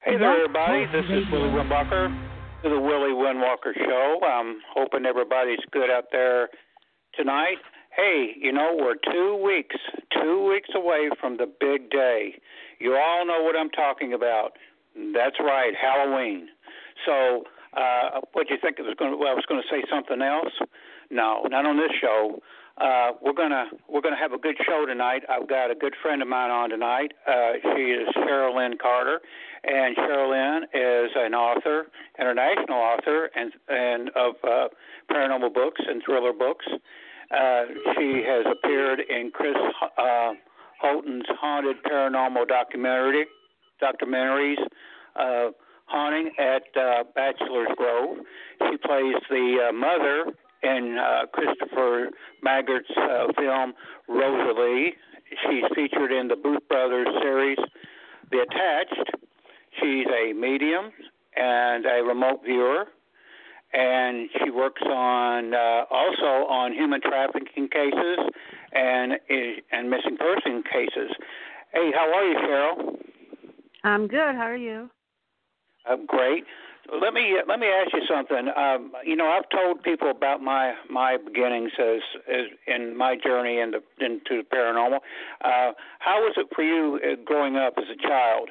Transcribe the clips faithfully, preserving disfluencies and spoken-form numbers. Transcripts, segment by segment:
Hey there, everybody. This is Willie Windwalker to the Willie Windwalker Show. I'm hoping everybody's good out there tonight. Hey, you know, we're two weeks, two weeks away from the big day. You all know what I'm talking about. That's right, Halloween. So, uh, what do you think it was going to? Well, I was going to say something else. No, not on this show. Uh, we're gonna we're gonna have a good show tonight. I've got a good friend of mine on tonight. Uh, she is Sherilyn Carter, and Sherilyn is an author, international author, and and of uh, paranormal books and thriller books. Uh, she has appeared in Chris uh, Houghton's haunted paranormal documentary documentaries, uh, Haunting at uh, Bachelor's Grove. She plays the uh, mother in uh, Christopher Maggart's uh, film Rosalie. She's featured in the Booth Brothers series The Attached. She's a medium and a remote viewer, and she works on uh, also on human trafficking cases and and missing person cases. Hey, how are you, Cheryl? I'm good. How are you? I'm great. Let me let me ask you something. Um, you know, I've told people about my, my beginnings as, as in my journey into into the paranormal. Uh, how was it for you uh, growing up as a child?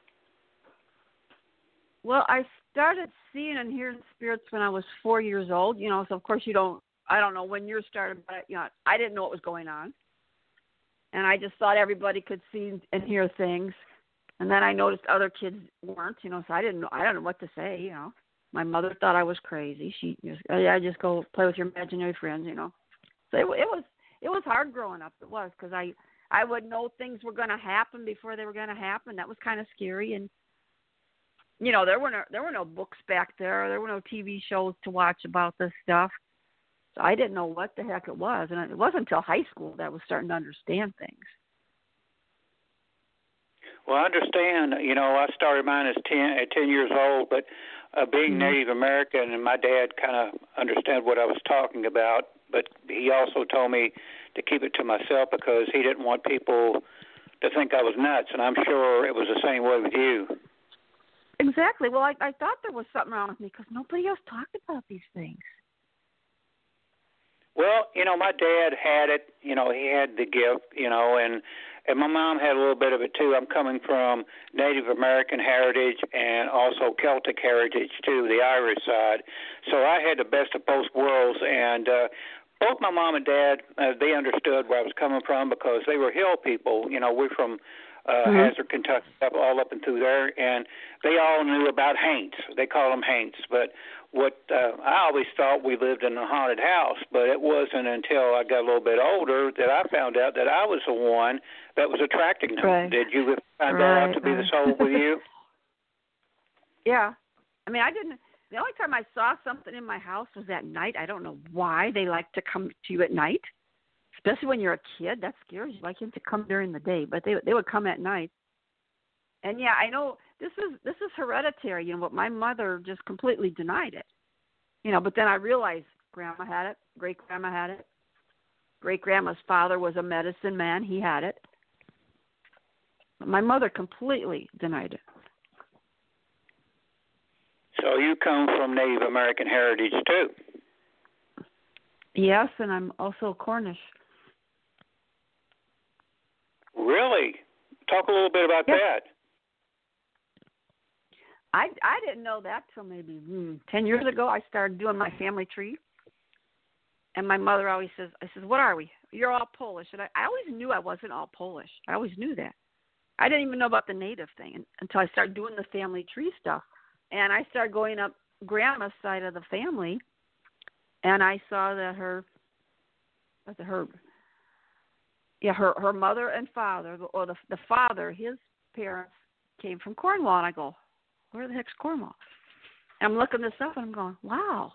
Well, I started seeing and hearing spirits when I was four years old. You know, so of course you don't. I don't know when yours started, but you know, I didn't know what was going on, and I just thought everybody could see and hear things. And then I noticed other kids weren't, you know, so I didn't know, I don't know what to say, you know. My mother thought I was crazy. She just, oh, yeah, just go play with your imaginary friends, you know. So it, it was it was hard growing up. It was because I, I would know things were going to happen before they were going to happen. That was kind of scary. And, you know, there were no, there were no books back there. There were no T V shows to watch about this stuff. So I didn't know what the heck it was. And it wasn't until high school that I was starting to understand things. Well, I understand. You know, I started mine as ten, at ten years old, but uh, being mm-hmm. Native American, and my dad kind of understood what I was talking about, but he also told me to keep it to myself because he didn't want people to think I was nuts, and I'm sure it was the same way with you. Exactly. Well, I, I thought there was something wrong with me because nobody else talked about these things. Well, you know, my dad had it. You know, he had the gift, you know, and And my mom had a little bit of it, too. I'm coming from Native American heritage and also Celtic heritage, too, the Irish side. So I had the best of both worlds. And uh, both my mom and dad, uh, they understood where I was coming from because they were hill people. You know, we're from uh, mm-hmm. Hazard, Kentucky, up, all up and through there. And they all knew about haints. They call them haints. But what uh, I always thought we lived in a haunted house, but it wasn't until I got a little bit older that I found out that I was the one that was attracting them. Right. Did you find right, that out to be right. the soul with you? Yeah. I mean, I didn't. The only time I saw something in my house was at night. I don't know why they like to come to you at night, especially when you're a kid. That scares you. Like them to come during the day, but they they would come at night. And yeah, I know this is this is hereditary, you know, but my mother just completely denied it. You know, but then I realized grandma had it, great grandma had it. Great grandma's father was a medicine man, he had it. But my mother completely denied it. So you come from Native American heritage too? Yes, and I'm also Cornish. Really? Talk a little bit about yep. that. I, I didn't know that till maybe hmm, ten years ago. I started doing my family tree. And my mother always says, I says, what are we? You're all Polish. And I, I always knew I wasn't all Polish. I always knew that. I didn't even know about the native thing until I started doing the family tree stuff. And I started going up grandma's side of the family. And I saw that her, what's it, her, yeah, her, her mother and father, or the, the father, his parents came from Cornwall. And I go, where the heck's Cornwall? And I'm looking this up, and I'm going, wow.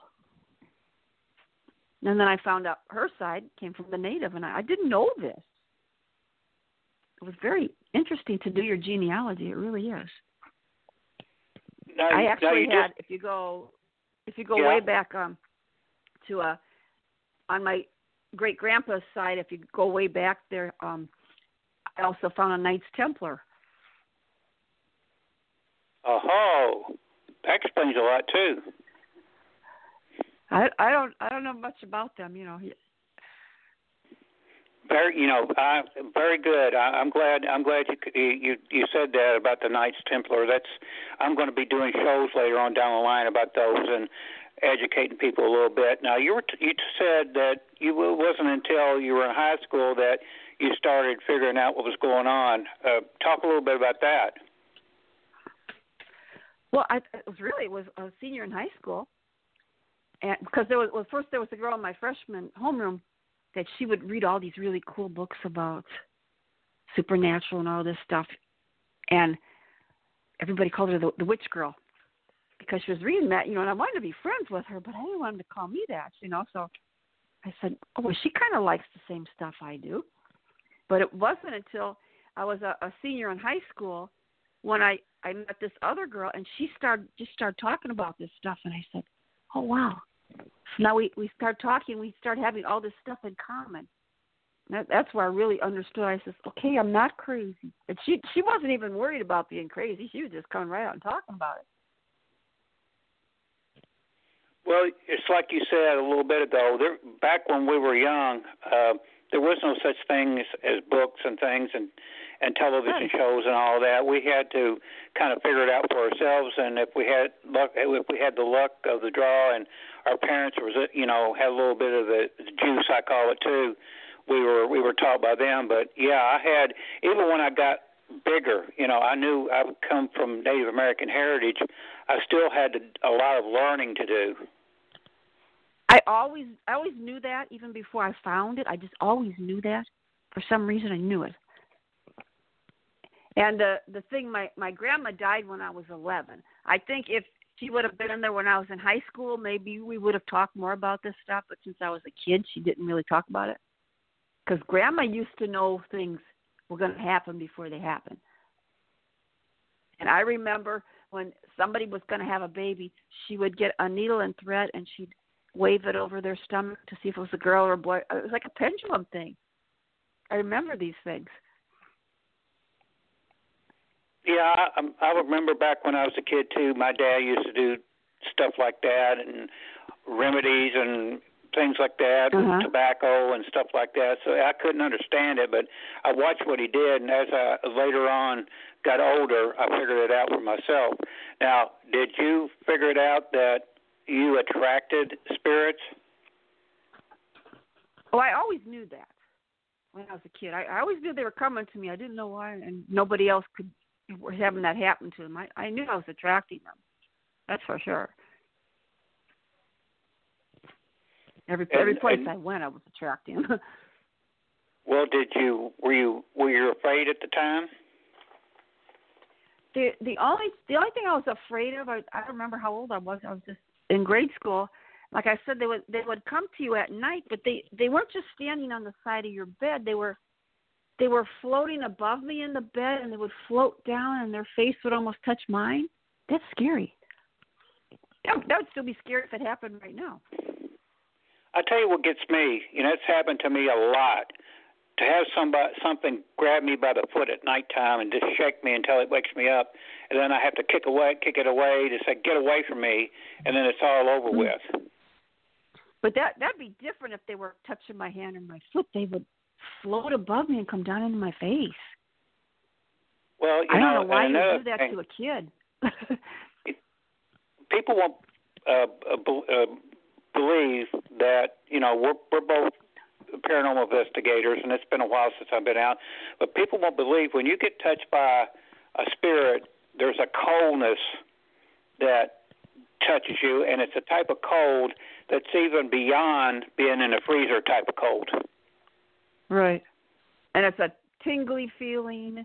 And then I found out her side came from the native, and I, I didn't know this. It was very interesting to do your genealogy. It really is. Now, I actually had, just, if you go, if you go yeah. way back um, to a, on my great grandpa's side, if you go way back there, um, I also found a Knights Templar. Oh, that explains a lot too. I I don't I don't know much about them, you know. Very, you know, uh, very good. I, I'm glad. I'm glad you you you said that about the Knights Templar. That's I'm going to be doing shows later on down the line about those and educating people a little bit. Now, you were t- you said that you it wasn't until you were in high school that you started figuring out what was going on. Uh, talk a little bit about that. Well, I it was really it was a senior in high school, and because there was well first there was a girl in my freshman homeroom that she would read all these really cool books about supernatural and all this stuff, and everybody called her the, the witch girl because she was reading that, you know. And I wanted to be friends with her, but I didn't want them to call me that, you know. So I said, "Oh, well, she kind of likes the same stuff I do." But it wasn't until I was a, a senior in high school when I, I met this other girl, and she started just started talking about this stuff, and I said, "Oh, wow." So now we, we start talking, we start having all this stuff in common. That, that's where I really understood. I said, okay, I'm not crazy. And she she wasn't even worried about being crazy. She was just coming right out and talking about it. Well, it's like you said a little bit ago, there, back when we were young, uh, there was no such thing as, as books and things and, and television Right. shows and all that. We had to kind of figure it out for ourselves, and if we had luck, if we had the luck of the draw, and our parents was, you know, had a little bit of the juice, I call it too. We were we were taught by them, but yeah, I had even when I got bigger, you know, I knew I would come from Native American heritage. I still had to, a lot of learning to do. I always I always knew that even before I found it. I just always knew that. For some reason, I knew it. And the the thing, my my grandma died when I was eleven. I think if she would have been in there when I was in high school, maybe we would have talked more about this stuff. But since I was a kid, she didn't really talk about it. Because Grandma used to know things were going to happen before they happened. And I remember when somebody was going to have a baby, she would get a needle and thread and she'd wave it over their stomach to see if it was a girl or a boy. It was like a pendulum thing. I remember these things. Yeah, I, I remember back when I was a kid too. My dad used to do stuff like that and remedies and things like that, Uh-huh. with tobacco and stuff like that. So I couldn't understand it, but I watched what he did, and as I later on got older, I figured it out for myself. Now, did you figure it out that you attracted spirits? Oh, I always knew that when I was a kid. I, I always knew they were coming to me. I didn't know why, and nobody else could were having that happen to them. I, I knew I was attracting them. That's for sure. Every And, every place and, I went, I was attracting. Well, did you were you were you afraid at the time? the the only the only thing I was afraid of, I, I don't remember how old I was. I was just in grade school. Like I said, they would they would come to you at night, but they, they weren't just standing on the side of your bed. They were they were floating above me in the bed, and they would float down, and their face would almost touch mine. That's scary. That, that would still be scary if it happened right now. I tell you what gets me. You know, it's happened to me a lot. To have somebody something grab me by the foot at nighttime and just shake me until it wakes me up, and then I have to kick away, kick it away to say, "Get away from me," and then it's all over Mm-hmm. with. But that that'd be different if they were touching my hand or my foot. They would float above me and come down into my face. Well, you I don't know, know why you another do that thing, to a kid. people won't uh, uh, believe that, you know, we're we're both paranormal investigators, and it's been a while since I've been out, but people won't believe when you get touched by a spirit, there's a coldness that touches you, and it's a type of cold that's even beyond being in a freezer type of cold. Right. And it's a tingly feeling.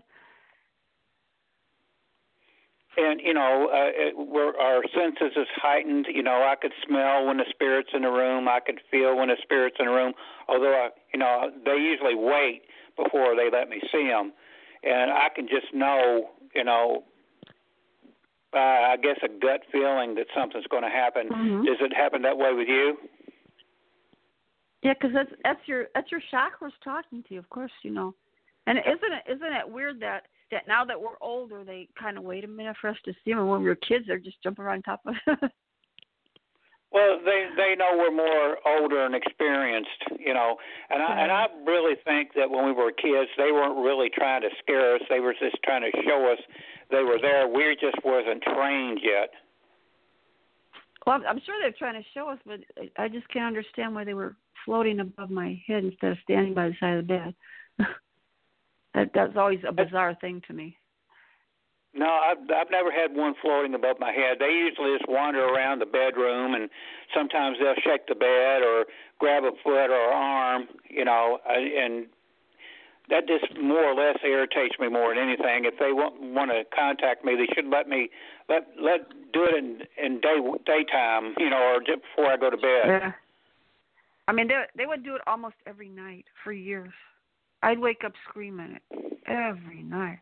And, you know, uh, it, we're, our senses is heightened. You know, I could smell when the spirit's in the room. I could feel when the spirit's in the room. Although, I, you know, they usually wait before they let me see them. And I can just know, you know, uh, I guess a gut feeling that something's going to happen. Mm-hmm. Does it happen that way with you? Yeah, because that's that's your that's your chakras talking to you, of course, you know. And isn't it isn't it weird that that now that we're older, they kind of wait a minute for us to see them. And when we were kids, they're just jumping around top of it. Well, they they know we're more older and experienced, you know, and I and I really think that when we were kids, they weren't really trying to scare us. They were just trying to show us they were there. We just wasn't trained yet. Well, I'm sure they're trying to show us, but I just can't understand why they were floating above my head instead of standing by the side of the bed. that that's always a bizarre thing to me. No, I've I've never had one floating above my head. They usually just wander around the bedroom, and sometimes they'll shake the bed or grab a foot or arm, you know, and that just more or less irritates me more than anything. If they want want to contact me, they should let me let let do it in in day daytime, you know, or just before I go to bed. Yeah. I mean, they they would do it almost every night for years. I'd wake up screaming it every night.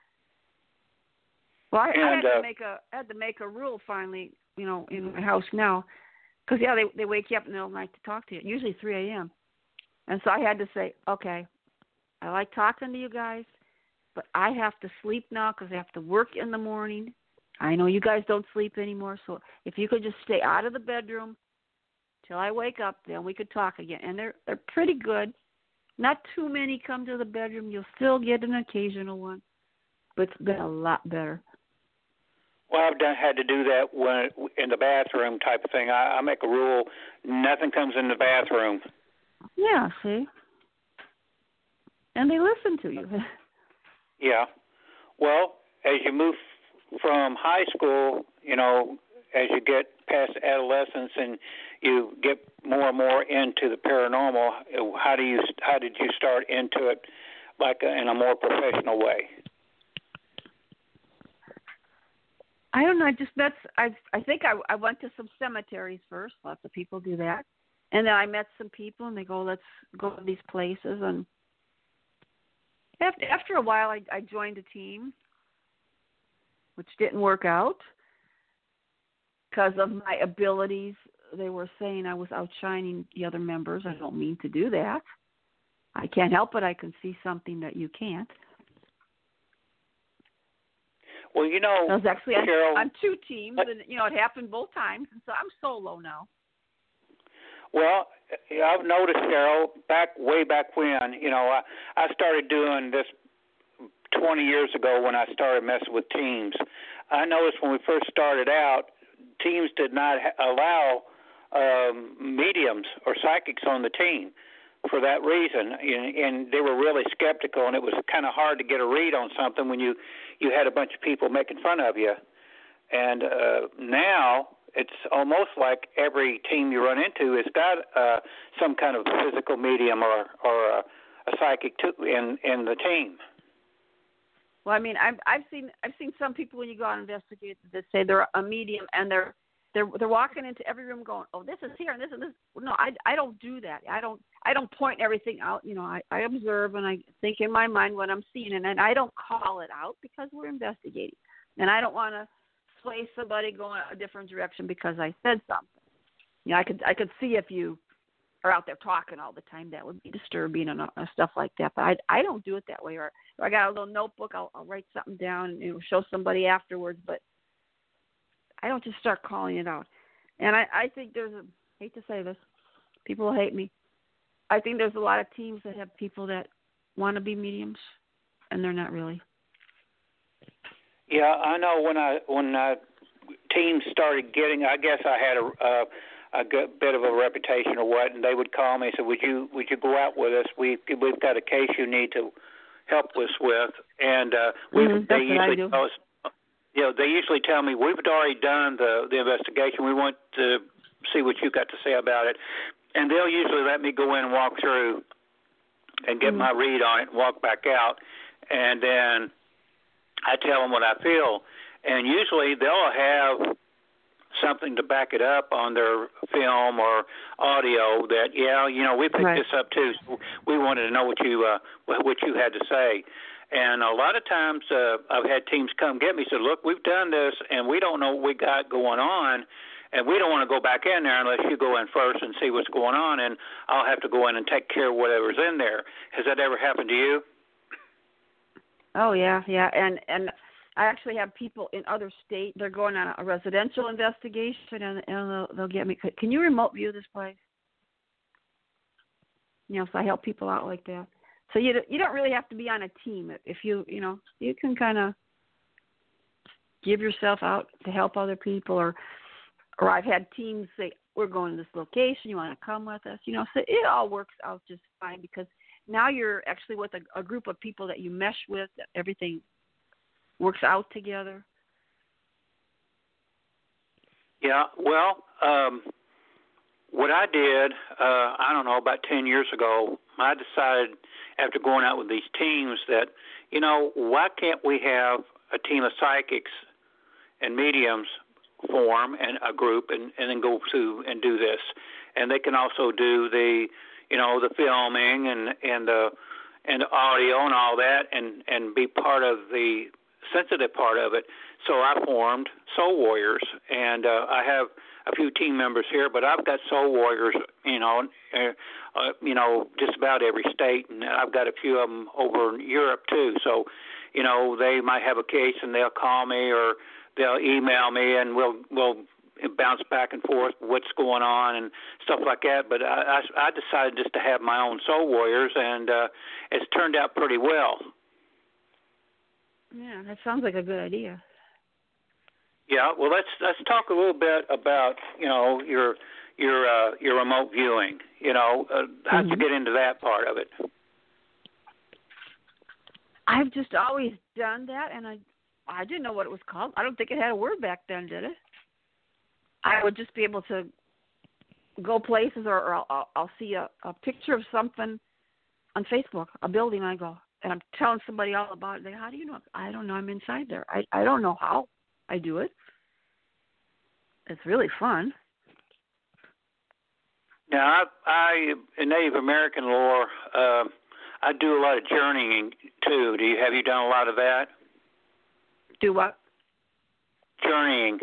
Well, I, and, I had uh, to make a I had to make a rule finally, you know, in my house now, because yeah, they they wake you up in the middle of the night to talk to you, usually three a.m. And so I had to say, okay, I like talking to you guys, but I have to sleep now because I have to work in the morning. I know you guys don't sleep anymore, so if you could just stay out of the bedroom till I wake up, then we could talk again. And they're they're pretty good. Not too many come to the bedroom. You'll still get an occasional one, but it's been a lot better. Well, I've done had to do that when in the bathroom type of thing. I, I make a rule: nothing comes in the bathroom. Yeah, see, and they listen to you. Yeah. Well, as you move from high school, you know, as you get past adolescence and you get more and more into the paranormal, how do you how did you start into it, like in a more professional way? I don't know. I just met. I I think I I went to some cemeteries first. Lots of people do that, and then I met some people, and they go, "Let's go to these places." And after after a while, I I joined a team, which didn't work out because of my abilities. They were saying I was outshining the other members. I don't mean to do that. I can't help it. I can see something that you can't. Well, you know, I was actually on, Cheryl, on two teams, and you know it happened both times. So I'm solo now. Well, I've noticed, Cheryl, back way back when, you know, I, I started doing this twenty years ago when I started messing with teams. I noticed when we first started out, teams did not ha- allow um, mediums or psychics on the team for that reason, and, and they were really skeptical, and it was kind of hard to get a read on something when you, you had a bunch of people making fun of you. And uh, now it's almost like every team you run into has got uh, some kind of physical medium or, or a, a psychic too in, in the team. Well, I mean, I've I've seen I've seen some people when you go out and investigate that say they're a medium and they're they're they're walking into every room going, oh, this is here and this and this. No, I, I don't do that. I don't I don't point everything out. You know, I, I observe and I think in my mind what I'm seeing, and, and I don't call it out because we're investigating, and I don't want to sway somebody going a different direction because I said something. You know, I could I could see if you are out there talking all the time, that would be disturbing and uh, stuff like that. But I, I don't do it that way. Or, or I got a little notebook, I'll, I'll write something down and it'll show somebody afterwards. But I don't just start calling it out. And I, I think there's a, I hate to say this, people will hate me. I think there's a lot of teams that have people that want to be mediums, and they're not really. Yeah, I know when I when I, teams started getting, I guess I had a. Uh, a good bit of a reputation or what, and they would call me and say, would you would you go out with us? We, we've got a case you need to help us with. And uh, we, mm-hmm, they usually tell us, you know, they usually tell me, we've already done the, the investigation. We want to see what you've got to say about it. And they'll usually let me go in and walk through and get mm-hmm. my read on it and walk back out. And then I tell them what I feel. And usually they'll have something to back it up on their film or audio that, yeah, you know, we picked right. this up too. So we wanted to know what you uh, what you had to say. And a lot of times uh, I've had teams come get me and say, look, we've done this and we don't know what we got going on, and we don't want to go back in there unless you go in first and see what's going on, and I'll have to go in and take care of whatever's in there. Has that ever happened to you? Oh yeah, yeah, and and I actually have people in other states. They're going on a residential investigation, and, and they'll, they'll get me. Can you remote view this place? You know, so I help people out like that. So you you don't really have to be on a team if you you know you can kind of give yourself out to help other people, or or I've had teams say, we're going to this location, you want to come with us, you know, so it all works out just fine because now you're actually with a, a group of people that you mesh with, that everything works out together. Yeah, well, um, what I did, uh, I don't know, about ten years ago, I decided after going out with these teams that, you know, why can't we have a team of psychics and mediums form and a group and, and then go through and do this. And they can also do the, you know, the filming and, and the and the audio and all that and, and be part of the sensitive part of it. So I formed Soul Warriors, and uh, I have a few team members here, but I've got Soul Warriors, you know, uh, uh, you know, just about every state, and I've got a few of them over in Europe too. So, you know, they might have a case and they'll call me or they'll email me, and we'll we'll bounce back and forth what's going on and stuff like that. But I, I, I decided just to have my own Soul Warriors, and uh, it's turned out pretty well. Yeah, that sounds like a good idea. Yeah, well, let's let's talk a little bit about you know your your uh, your remote viewing. You know, uh, how'd mm-hmm. you get into that part of it? I've just always done that, and I I didn't know what it was called. I don't think it had a word back then, did it? I would just be able to go places, or, or I'll, I'll see a, a picture of something on Facebook, a building, and I go, and I'm telling somebody all about it. They, how do you know? I don't know. I'm inside there. I, I don't know how I do it. It's really fun. Now, I, I in Native American lore, uh, I do a lot of journeying too. Do you have you done a lot of that? Do what? Journeying.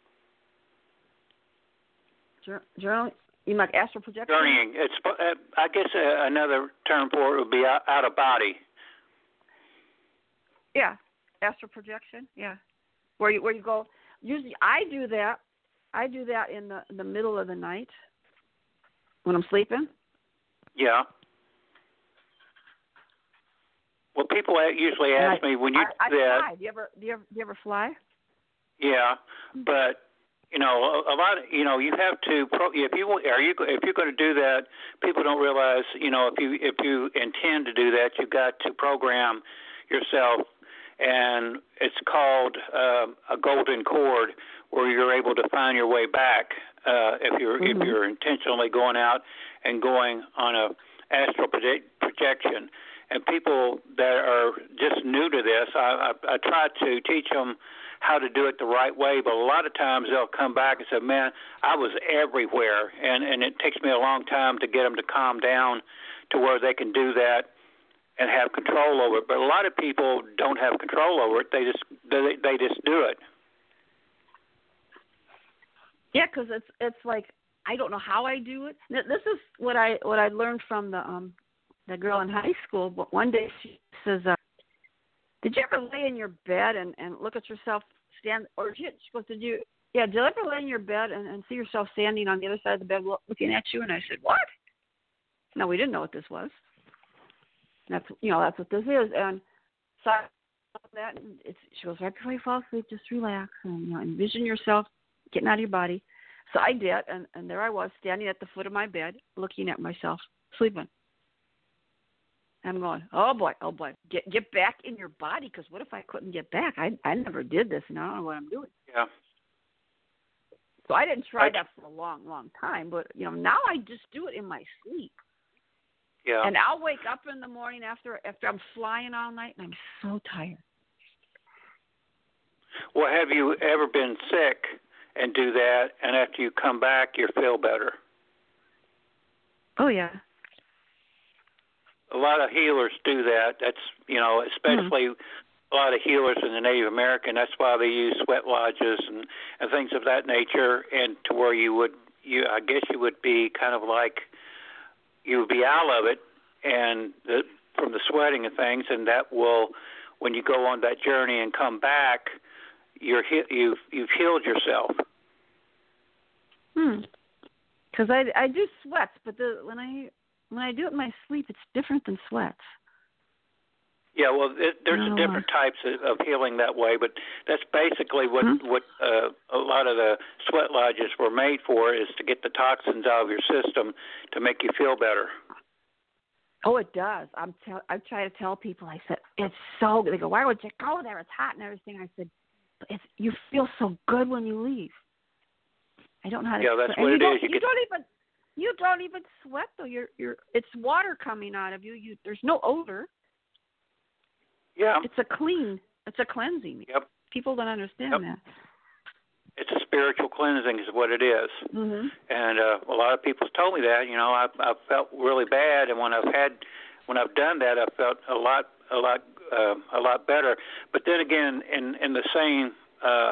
Journal? You like astral projection? Journeying. It's, uh, I guess uh, another term for it would be out, out of body. Yeah, astral projection. Yeah, where you where you go. Usually, I do that. I do that in the in the middle of the night when I'm sleeping. Yeah. Well, people usually ask I, me when you I, do I that. Fly. Do you ever do you ever do you ever fly? Yeah, but you know, a, a lot. Of, you know, you have to. Pro, if you are you if you're going to do that, people don't realize. You know, if you if you intend to do that, you've got to program yourself, and it's called uh, a golden cord, where you're able to find your way back uh, if you're mm-hmm. if you're intentionally going out and going on a astral proje- projection. And people that are just new to this, I, I, I try to teach them how to do it the right way, but a lot of times they'll come back and say, man, I was everywhere, and, and it takes me a long time to get them to calm down to where they can do that and have control over it. But a lot of people don't have control over it. They just they, they just do it. Yeah, because it's it's like I don't know how I do it. This is what I what I learned from the um the girl in high school. But one day she says, uh, "Did you ever lay in your bed and, and look at yourself stand?" Or she, she goes, "Did you? Yeah, did you ever lay in your bed and, and see yourself standing on the other side of the bed looking at you?" And I said, "What?" No, we didn't know what this was. That's you know that's what this is. And so I that and it's, she goes, right before you fall asleep, just relax and you know, envision yourself getting out of your body. So I did, and, and there I was standing at the foot of my bed, looking at myself sleeping. I'm going, oh boy, oh boy, get get back in your body, because what if I couldn't get back? I I never did this, and I don't know what I'm doing. Yeah. So I didn't try I, that for a long, long time, but you know now I just do it in my sleep. Yeah. And I'll wake up in the morning after after I'm flying all night, and I'm so tired. Well, have you ever been sick and do that, and after you come back, you feel better? Oh yeah. A lot of healers do that. That's, you know, especially mm-hmm. a lot of healers in the Native American. That's why they use sweat lodges and, and things of that nature, and to where you would, you I guess you would be kind of like, you would be out of it, and the, from the sweating and things, and that will when you go on that journey and come back, you're you've you've healed yourself. Hmm. Because I, I do sweats, but the when I when I do it in my sleep, it's different than sweats. Yeah, well, it, there's oh, different types of, of healing that way, but that's basically what hmm? what uh, a lot of the sweat lodges were made for, is to get the toxins out of your system to make you feel better. Oh, it does. I'm tell I try to tell people. I said it's so good. They go, "Why would you go there? It's hot and everything." I said, "But it's you feel so good when you leave." I don't know how to. Yeah, that's and what you it don't, is. You, you get, don't even you don't even sweat though. You're you're it's water coming out of you. You there's no odor. yeah. It's a clean. It's a cleansing. Yep. People don't understand Yep. that. It's a spiritual cleansing is what it is. Mm-hmm. And uh, a lot of people told me that. You know, I've, I've felt really bad, and when I've had, when I've done that, I've felt a lot, a lot, uh, a lot better. But then again, in in the same uh,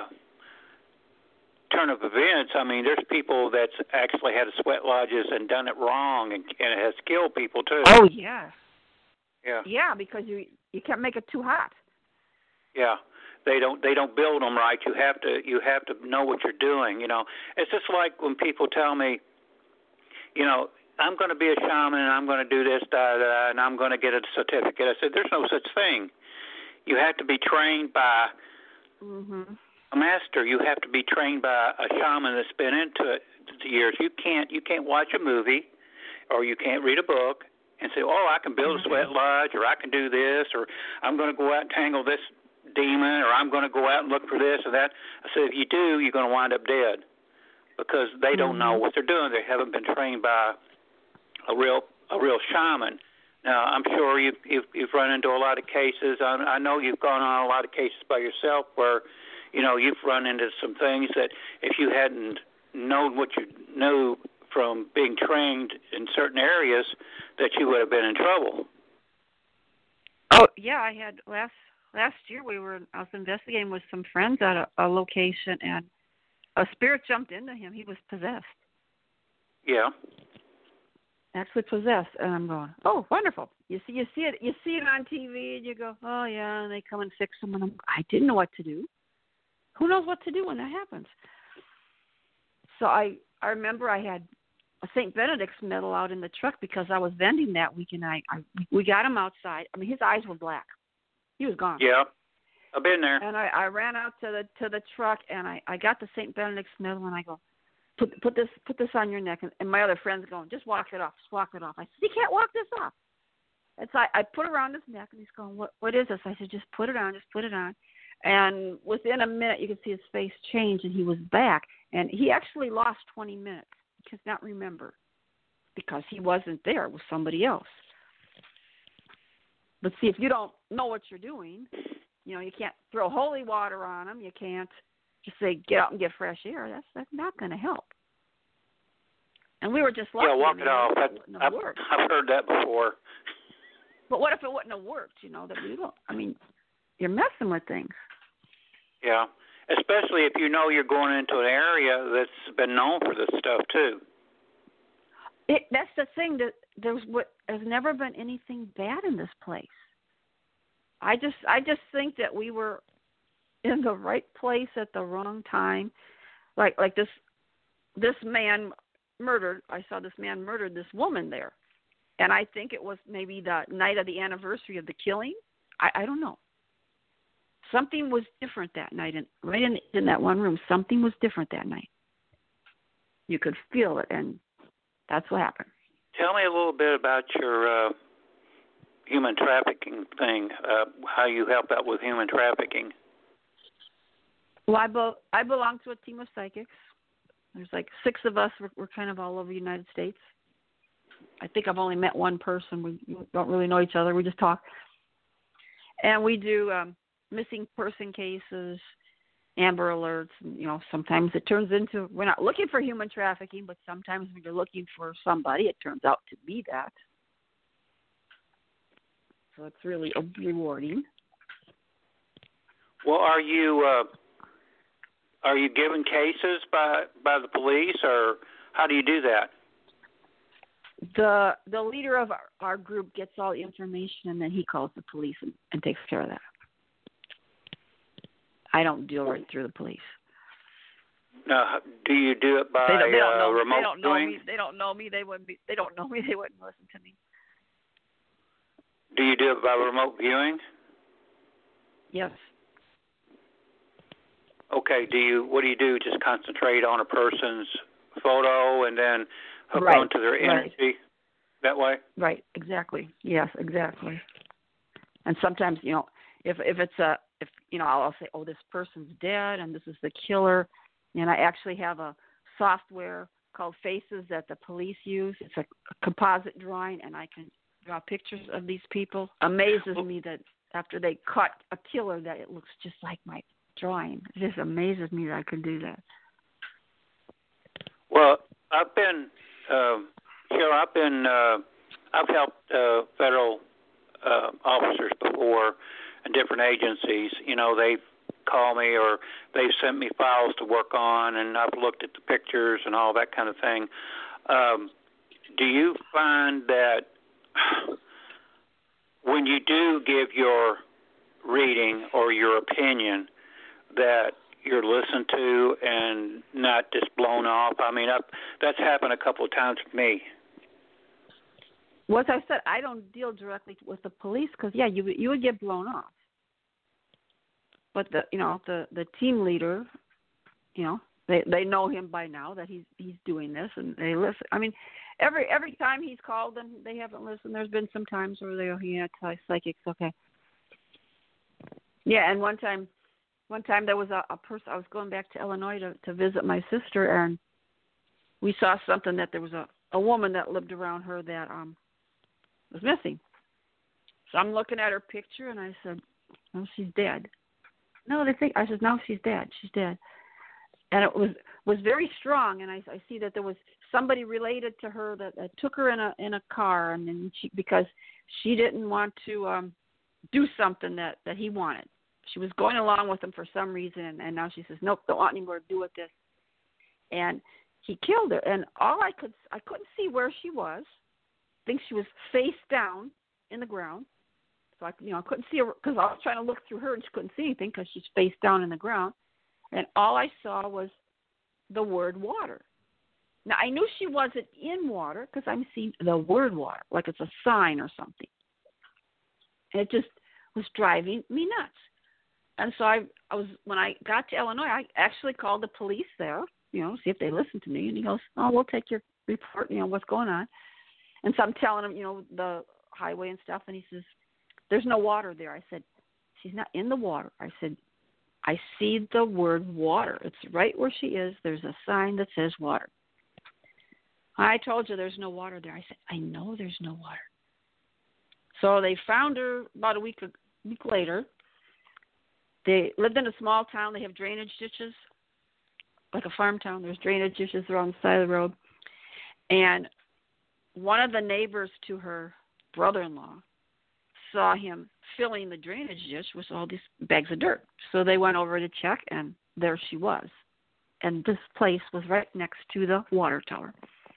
turn of events, I mean, there's people that's actually had sweat lodges and done it wrong, and, and it has killed people too. Oh yeah. Yeah. Yeah, because you you can't make it too hot. Yeah. They don't they don't build them right. You have to you have to know what you're doing. You know, it's just like when people tell me, you know, I'm going to be a shaman and I'm going to do this, da, da, and I'm going to get a certificate. I said, there's no such thing. You have to be trained by mm-hmm. a master. You have to be trained by a shaman that's been into it for years. You can't you can't watch a movie, or you can't read a book and say, oh, I can build a sweat lodge, or I can do this, or I'm going to go out and tangle this demon, or I'm going to go out and look for this or that. I said, if you do, you're going to wind up dead, because they don't mm-hmm. know what they're doing. They haven't been trained by a real a real shaman. Now, I'm sure you've you've, you've run into a lot of cases. I, I know you've gone on a lot of cases by yourself where, you know, you've run into some things that if you hadn't known what you knew from being trained in certain areas, that you would have been in trouble. Oh yeah, I had last last year we were I was investigating with some friends at a, a location, and a spirit jumped into him. He was possessed. Yeah. Actually possessed, and I'm going, oh, wonderful. You see, you see it, you see it on T V, and you go, oh yeah, and they come and fix them, and I'm, I didn't know what to do. Who knows what to do when that happens? So I, I remember I had a Saint Benedict's medal out in the truck because I was vending that week, and I, I, we got him outside. I mean, his eyes were black. He was gone. Yeah, I've been there. And I, I ran out to the to the truck, and I, I got the Saint Benedict's medal, and I go, Put put this put this on your neck, and, and my other friend's going, just walk it off, just walk it off. I said, you can't walk this off. And so I, I put it around his neck, and he's going, what what is this? I said, just put it on, just put it on. And within a minute, you could see his face change, and he was back. And he actually lost twenty minutes. He could not remember because he wasn't there. It was somebody else. But see, if you don't know what you're doing, you know, you can't throw holy water on him. You can't just say, get out and get fresh air. That's that's not going to help. And we were just lucky. Yeah, walk I mean, it off. It I've, I've heard that before. But what if it wouldn't have worked, you know, that we don't, I mean, you're messing with things. Yeah, especially if you know you're going into an area that's been known for this stuff, too. It, that's the thing, that there's what there's never been anything bad in this place. I just I just think that we were in the right place at the wrong time. Like like this this man murdered I saw this man murdered this woman there. And I think it was maybe the night of the anniversary of the killing. I, I don't know. Something was different that night, and right in in that one room, something was different that night. You could feel it, and that's what happened. Tell me a little bit about your uh, human trafficking thing, uh, how you help out with human trafficking. Well, I, be- I belong to a team of psychics. There's like six of us. We're, we're kind of all over the United States. I think I've only met one person. We don't really know each other. We just talk. And we do um, missing person cases, Amber Alerts. And, you know, sometimes it turns into, we're not looking for human trafficking, but sometimes when you're looking for somebody, it turns out to be that. So it's really rewarding. Well, are you uh, are you given cases by by the police, or how do you do that? The the leader of our, our group gets all the information, and then he calls the police and, and takes care of that. I don't deal right through the police. Now, do you do it by they don't, they don't know, uh, remote they don't know viewing? me. They don't know me. They wouldn't be. They don't know me. They wouldn't listen to me. Do you do it by remote viewing? Yes. Okay. Do you? What do you do? Just concentrate on a person's photo and then hook right. onto their energy right. that way? Right. Exactly. Yes. Exactly. And sometimes, you know, if if it's a if you know, I'll, I'll say, oh, this person's dead, and this is the killer, and I actually have a software called Faces that the police use. It's a composite drawing, and I can draw pictures of these people. Amazes me that after they cut a killer, that it looks just like my drawing. It just amazes me that I can do that. Well, I've been, uh, Cheryl, I've been, uh, I've helped uh, federal uh, officers before in different agencies. You know, they've called me or they've sent me files to work on, and I've looked at the pictures and all that kind of thing. Um, do you find that when you do give your reading or your opinion that you're listened to and not just blown off? I mean, I've, that's happened a couple of times with me. Well, as I said, I don't deal directly with the police because, yeah, you you would get blown off. But the you know the, the team leader, you know, they they know him by now that he's he's doing this, and they listen. I mean, every every time he's called them, they haven't listened. There's been some times where they oh yeah, tell psychics, okay. Yeah, and one time, one time there was a, a person. I was going back to Illinois to to visit my sister, and we saw something that there was a, a woman that lived around her that um was missing. So I'm looking at her picture, and I said, "Oh, she's dead." No, they think I said, "No, she's dead. She's dead." And it was was very strong, and I, I see that there was somebody related to her that, that took her in a in a car, and then she because she didn't want to um, do something that, that he wanted. She was going along with him for some reason, and, and now she says, "Nope, don't want any more to do with this." And he killed her, and all I could I couldn't see where she was. I think she was face down in the ground. So I, you know, I couldn't see her because I was trying to look through her and she couldn't see anything because she's face down in the ground. And all I saw was the word water. Now, I knew she wasn't in water because I'm seeing the word water, like it's a sign or something. And it just was driving me nuts. And so I, I was when I got to Illinois, I actually called the police there, you know, see if they listened to me. And he goes, "Oh, we'll take your report, you know, what's going on." And so I'm telling him, you know, the highway and stuff, and he says, "There's no water there." I said, "She's not in the water." I said, "I see the word water. It's right where she is. There's a sign that says water." "I told you there's no water there." I said, "I know there's no water." So they found her about a week, a week later. They lived in a small town. They have drainage ditches, like a farm town. There's drainage ditches around the side of the road. And one of the neighbors to her brother-in-law saw him filling the drainage ditch with all these bags of dirt. So they went over to check, and there she was. And this place was right next to the water tower.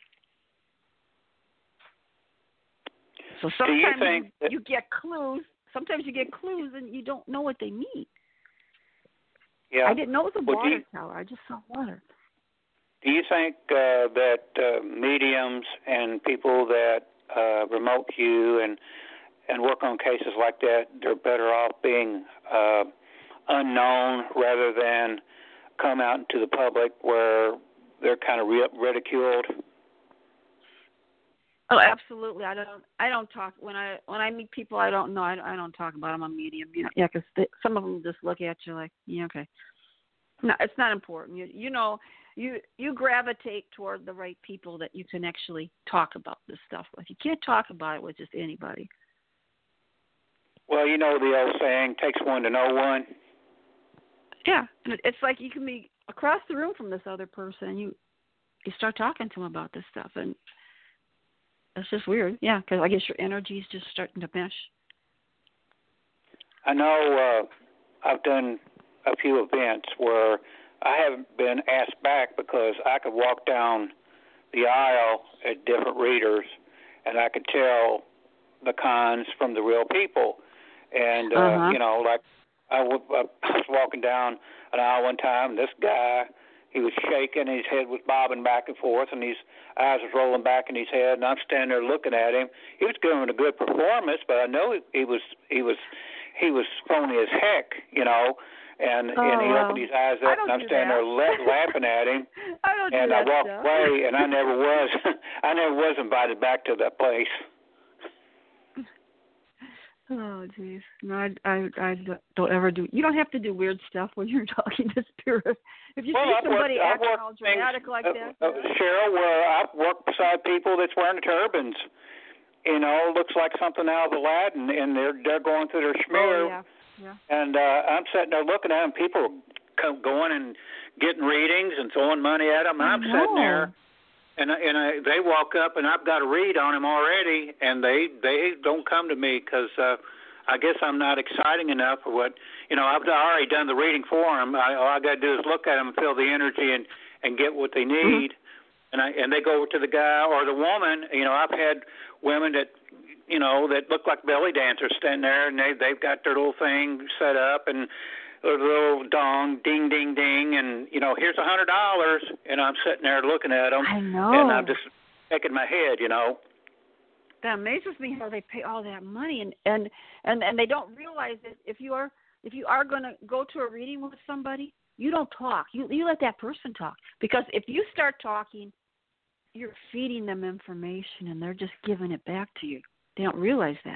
So sometimes Do you, think you, that, you get clues. Sometimes you get clues, and you don't know what they mean. Yeah. I didn't know it was a well, water do you, tower. I just saw water. Do you think uh, that uh, mediums and people that uh, remote view and and work on cases like that, they're better off being uh, unknown rather than come out into the public where they're kind of ridiculed? Oh, absolutely. I don't. I don't talk when I when I meet people I don't know. I, I don't talk about them on medium. You know, yeah, because some of them just look at you like, yeah, okay. No, it's not important. You you know, you you gravitate toward the right people that you can actually talk about this stuff with. You can't talk about it with just anybody. Well, you know the old saying, "Takes one to know one." Yeah, and it's like you can be across the room from this other person, and you you start talking to them about this stuff, and it's just weird. Yeah, because I guess your energy is just starting to mesh. I know uh, I've done a few events where I haven't been asked back because I could walk down the aisle at different readers, and I could tell the cons from the real people. And, uh, uh-huh. you know, like I, w- I was walking down an aisle one time, and this guy, he was shaking, his head was bobbing back and forth, and his eyes was rolling back in his head, and I'm standing there looking at him. He was giving a good performance, but I know he, he was he was he was phony as heck, you know. And oh, and he well, opened his eyes up, and I'm standing that. there la- laughing at him. I don't and do I that walked stuff. away, and I never was I never was invited back to that place. Oh, jeez. No, I, I, I don't ever do. You don't have to do weird stuff when you're talking to spirits. If you well, see I've somebody worked, acting I've all dramatic things, like uh, that, uh, Cheryl, where I've worked beside people that's wearing turbans. You know, looks like something out of Aladdin, and they're they're going through their schmear. Oh, yeah. Yeah. And uh, I'm sitting there looking at them. People are going and getting readings and throwing money at them. And I'm sitting there, and I, and I, they walk up, and I've got a read on them already, and they they don't come to me because uh, I guess I'm not exciting enough for what you know. I've already done the reading for them. I, all I got to do is look at them and feel the energy and and get what they need. Mm-hmm. And I and they go over to the guy or the woman. You know, I've had women that. You know, that look like belly dancers standing there, and they, they've got their little thing set up, and their little dong, ding, ding, ding, and, you know, here's a hundred dollars, and I'm sitting there looking at them. I know. And I'm just shaking my head, you know. That amazes me how they pay all that money, and, and, and, and they don't realize that if you are if you are going to go to a reading with somebody, you don't talk. You you let that person talk, because if you start talking, you're feeding them information, and they're just giving it back to you. They don't realize that.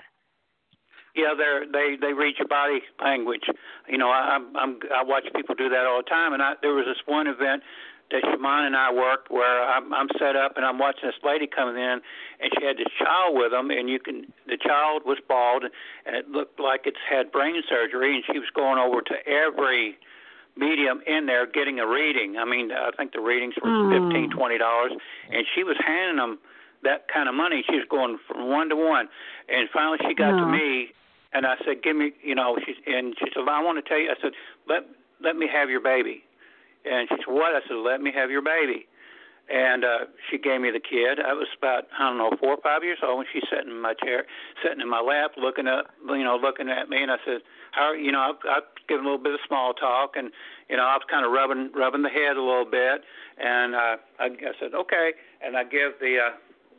Yeah, they they they read your body language. You know, I, I'm I'm I watch people do that all the time. And I, there was this one event that Shaman and I worked where I'm, I'm set up and I'm watching this lady coming in, and she had this child with them, and you can the child was bald, and it looked like it's had brain surgery, and she was going over to every medium in there getting a reading. I mean, I think the readings were mm. fifteen, twenty dollars, and she was handing them that kind of money. She was going from one to one, and finally she got no. to me, and I said, "Give me, you know," she and she said, well, "I want to tell you." I said, "Let let me have your baby," and she said, "What?" I said, "Let me have your baby," and uh, she gave me the kid. I was about I don't know four or five years old, and she's sitting in my chair, sitting in my lap, looking up, you know, looking at me, and I said, "How?" You know, I I give a little bit of small talk, and you know, I was kind of rubbing rubbing the head a little bit, and uh, I, I said, "Okay," and I give the uh,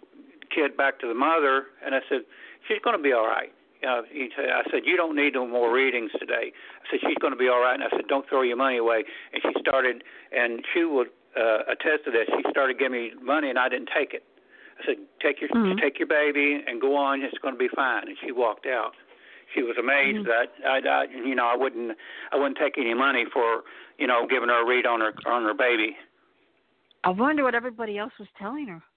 kid back to the mother, and I said, "She's going to be all right." You know, he said, I said, "You don't need no more readings today." I said, "She's going to be all right." And I said, "Don't throw your money away." And she started, and she would uh, attest to this. She started giving me money, and I didn't take it. I said, "Take your mm-hmm. take your baby and go on. It's going to be fine." And she walked out. She was amazed mm-hmm. that I, I, you know, I wouldn't, I wouldn't take any money for, you know, giving her a read on her on her baby. I wonder what everybody else was telling her.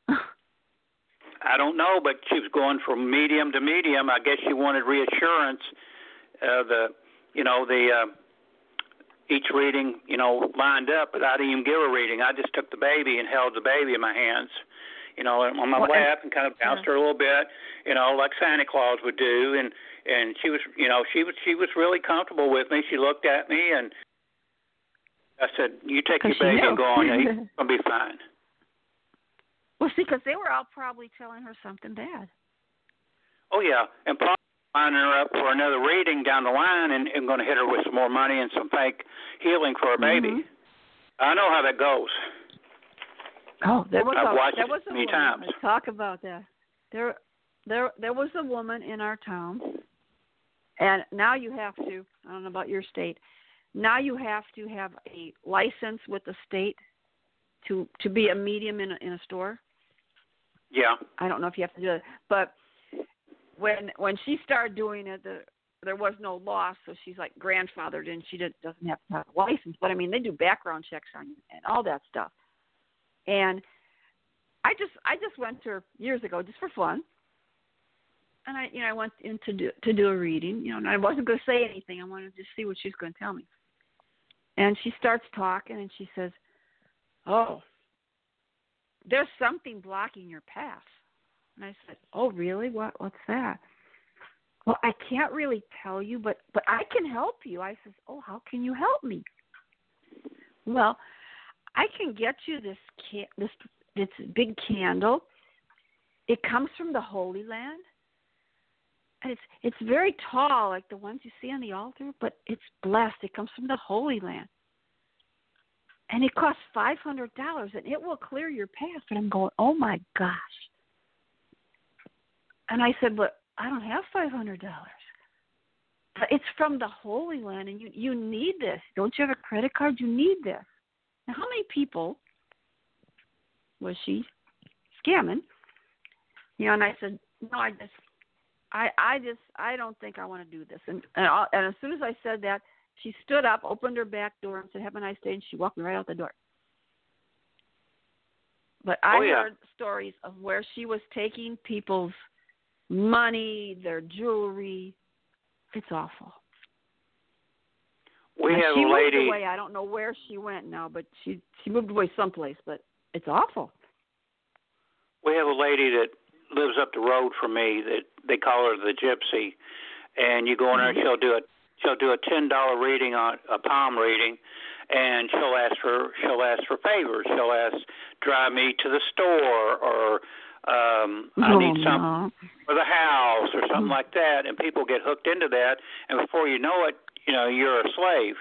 I don't know, but she was going from medium to medium. I guess she wanted reassurance. Uh, the, you know, the uh, each reading, you know, lined up, but I didn't even give a reading. I just took the baby and held the baby in my hands, you know, on my well, lap, and kind of bounced yeah. her a little bit, you know, like Santa Claus would do. And and she was, you know, she was she was really comfortable with me. She looked at me, and I said, "You take your baby and go on. It's gonna be fine." Well, see, because they were all probably telling her something bad. Oh, yeah, and probably lining her up for another reading down the line and, and going to hit her with some more money and some fake healing for her baby. Mm-hmm. I know how that goes. Oh, there was I've a, watched there was it a many woman. times. Let's talk about that. There, there, there was a woman in our town, and now you have to. I don't know about your state. Now you have to have a license with the state to to be a medium in a, in a store. Yeah. I don't know if you have to do it, but when when she started doing it, the, there was no law, so she's like grandfathered, and she did, doesn't have to have a license. But I mean, they do background checks on you and all that stuff. And I just I just went to her years ago just for fun, and I you know I went in to do to do a reading, you know, and I wasn't going to say anything. I wanted to just see what she was going to tell me. And she starts talking, and she says, "Oh, there's something blocking your path." And I said, "Oh, really? What? What's that?" "Well, I can't really tell you, but but I can help you." I said, "Oh, how can you help me?" "Well, I can get you this can- this this big candle. It comes from the Holy Land, And it's it's very tall, like the ones you see on the altar, but it's blessed. It comes from the Holy Land. And it costs five hundred dollars, and it will clear your path. And I'm going, oh, my gosh. And I said, but I don't have five hundred dollars. It's from the Holy Land, and you, you need this. Don't you have a credit card? You need this. Now, how many people was she scamming? You know, and I said, no, I just, I, I just, I don't think I want to do this. And and, I, and as soon as I said that, she stood up, opened her back door, and said, have a nice day, and she walked me right out the door. But I oh, yeah. heard stories of where she was taking people's money, their jewelry. It's awful. We now, have she a lady. moved away. I don't know where she went now, but she she moved away someplace. But it's awful. We have a lady that lives up the road from me that they call her the Gypsy, and you go in there and she'll do a she'll do a ten dollar reading on a palm reading, and she'll ask for she'll ask for favors. She'll ask, drive me to the store, or um, I oh, need something no. for the house, or something like that. And people get hooked into that, and before you know it, you know, you're a slave.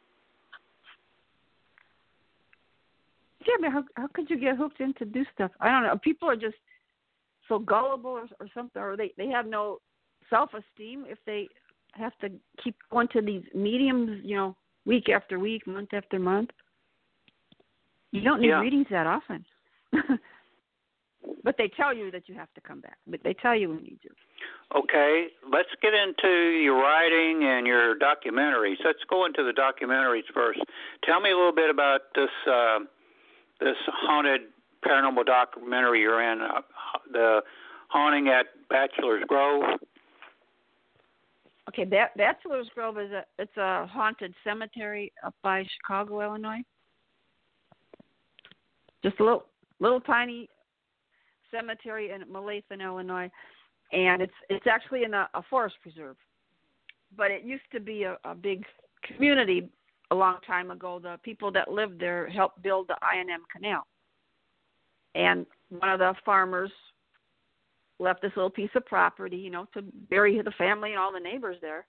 Yeah, but how, how could you get hooked in to do stuff? I don't know. People are just so gullible or, or something, or they, they have no self-esteem if they have to keep going to these mediums, you know, week after week, month after month. You don't need yeah. readings that often. But they tell you that you have to come back. But they tell you when you do. Okay, let's get into your writing and your documentaries. Let's go into the documentaries first. Tell me a little bit about this uh, this haunted paranormal documentary you're in, uh, the Haunting at Bachelor's Grove. Okay, ba- Bachelor's Grove is a it's a haunted cemetery up by Chicago, Illinois. Just a little little tiny cemetery in Olathe, Illinois, and it's it's actually in a, a forest preserve. But it used to be a, a big community a long time ago. The people that lived there helped build the I and M Canal, and one of the farmers left this little piece of property, you know, to bury the family and all the neighbors there.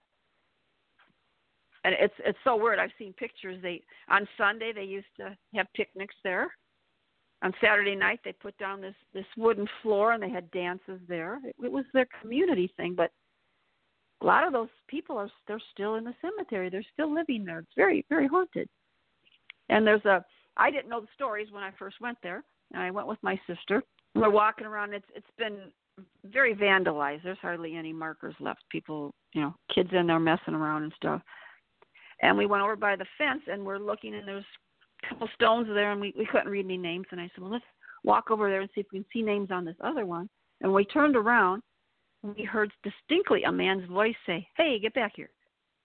And it's it's so weird. I've seen pictures. They on Sunday they used to have picnics there. On Saturday night, they put down this, this wooden floor, and they had dances there. It, it was their community thing, but a lot of those people are they're still in the cemetery. They're still living there. It's very, very haunted. And there's a – I didn't know the stories when I first went there, and I went with my sister. We're walking around. It's It's been very vandalized. There's hardly any markers left. People, you know, kids in there messing around and stuff. And we went over by the fence, and we're looking, and there's – couple stones there, and we, we couldn't read any names. And I said, well, let's walk over there and see if we can see names on this other one. And we turned around, and we heard distinctly a man's voice say, hey, get back here.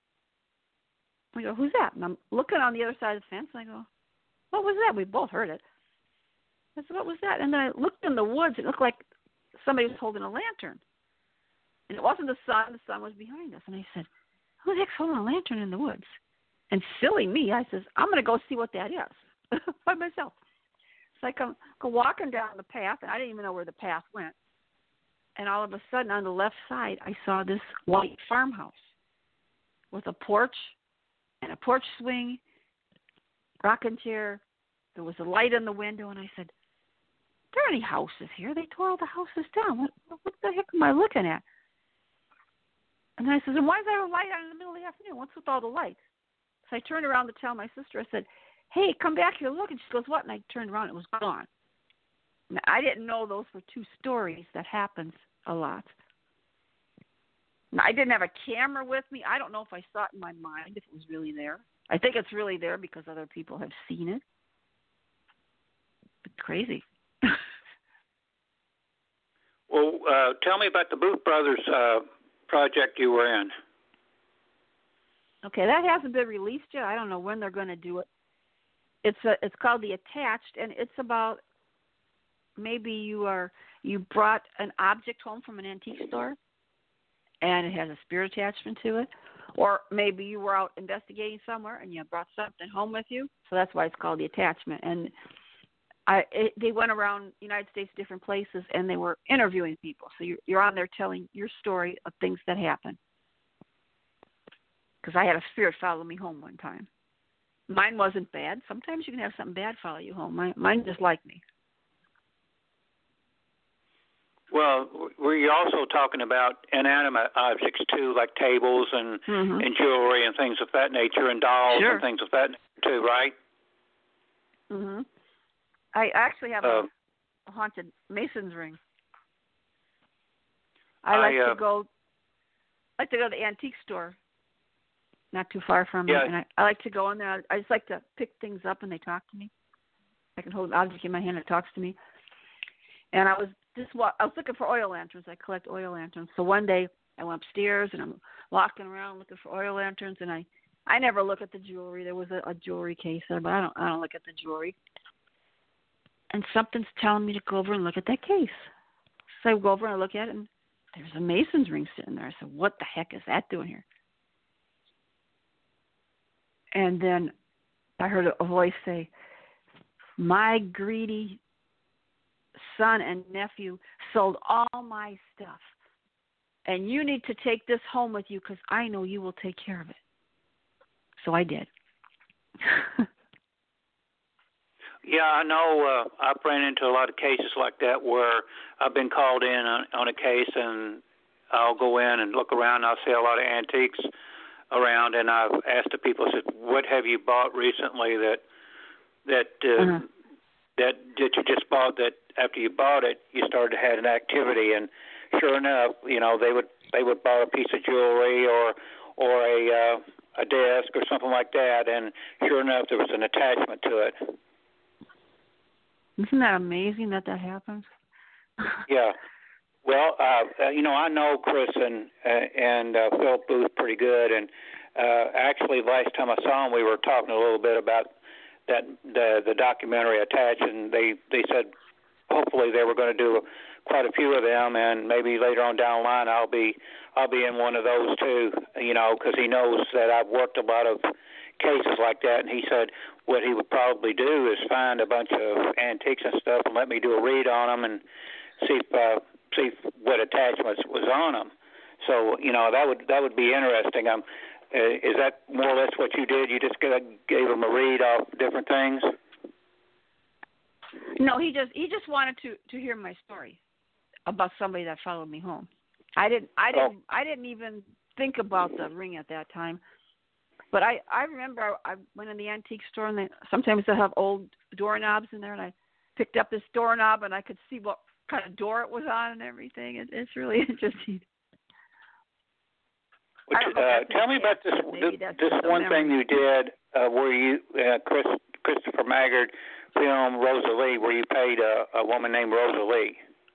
We go, who's that? And I'm looking on the other side of the fence, and I go, what was that? We both heard it. I said, what was that? And then I looked in the woods. It looked like somebody was holding a lantern. And it wasn't the sun. The sun was behind us. And I said, who the heck's holding a lantern in the woods? And silly me, I says, I'm going to go see what that is by myself. So I come, go walking down the path, and I didn't even know where the path went. And all of a sudden, on the left side, I saw this white farmhouse with a porch and a porch swing, rocking chair. There was a light in the window, and I said, there are any houses here? They tore all the houses down. What, what the heck am I looking at? And then I said, and why is there a light on in the middle of the afternoon? What's with all the lights? So I turned around to tell my sister, I said, hey, come back here, look. And she goes, what? And I turned around, it was gone. Now, I didn't know those were two stories. That happens a lot. Now, I didn't have a camera with me. I don't know if I saw it in my mind, if it was really there. I think it's really there because other people have seen it. But crazy. Well, uh, tell me about the Booth Brothers uh, project you were in. Okay, that hasn't been released yet. I don't know when they're going to do it. It's a, it's called The Attached, and it's about maybe you are you brought an object home from an antique store, and it has a spirit attachment to it, or maybe you were out investigating somewhere and you brought something home with you. So that's why it's called The Attachment. And I it, they went around the United States, different places, and they were interviewing people. So you're, you're on there telling your story of things that happened. Because I had a spirit follow me home one time. Mine wasn't bad. Sometimes you can have something bad follow you home. Mine, mine just liked me. Well, were you also talking about inanimate objects too, like tables and mm-hmm. and jewelry and things of that nature, and dolls sure. and things of that nature too, right? Mhm. I actually have uh, a, a haunted Mason's ring. I like I, uh, to go. I like to go to the antique store, not too far from yeah. me, and I, I like to go in there. I just like to pick things up and they talk to me. I can hold an object in my hand and it talks to me. And I was just wa- I was looking for oil lanterns. I collect oil lanterns. So one day I went upstairs and I'm walking around looking for oil lanterns, and I, I never look at the jewelry. There was a, a jewelry case there, but I don't I don't look at the jewelry. And something's telling me to go over and look at that case. So I go over and I look at it, and there's a Mason's ring sitting there. I said, "What the heck is that doing here?" And then I heard a voice say, "My greedy son and nephew sold all my stuff, and you need to take this home with you because I know you will take care of it." So I did. Yeah, I know. Uh, I've ran into a lot of cases like that where I've been called in on, on a case, and I'll go in and look around, and I'll see a lot of antiques around, and I've asked the people, I said, "What have you bought recently that that uh, uh-huh. that that you just bought that after you bought it, you started to have an activity?" And sure enough, you know, they would they would buy a piece of jewelry or or a uh, a desk or something like that, and sure enough, there was an attachment to it. Isn't that amazing that that happens? Yeah. Well, uh, you know, I know Chris and uh, and uh, Philip Booth pretty good, and uh, actually, last time I saw him, we were talking a little bit about that the the documentary Attached, and they they said hopefully they were going to do quite a few of them, and maybe later on down the line, I'll be I'll be in one of those too. You know, because he knows that I've worked a lot of cases like that, and he said what he would probably do is find a bunch of antiques and stuff and let me do a read on them and see if uh, see if what attachments was on them. So you know that would that would be interesting. Um, uh, is that more or less what you did? You just gave him a read off different things? No, he just he just wanted to, to hear my story about somebody that followed me home. I didn't I didn't oh. I didn't even think about the ring at that time. But I, I remember I went in the antique store, and they, sometimes they have old doorknobs in there, and I picked up this doorknob, and I could see what kind of door it was on and everything. It, it's really interesting. Which, uh, tell me about this this, this one memory. thing you did uh, where you, uh, Chris, Christopher Maggard film Rosalie, where you played a, a woman named Rosalie.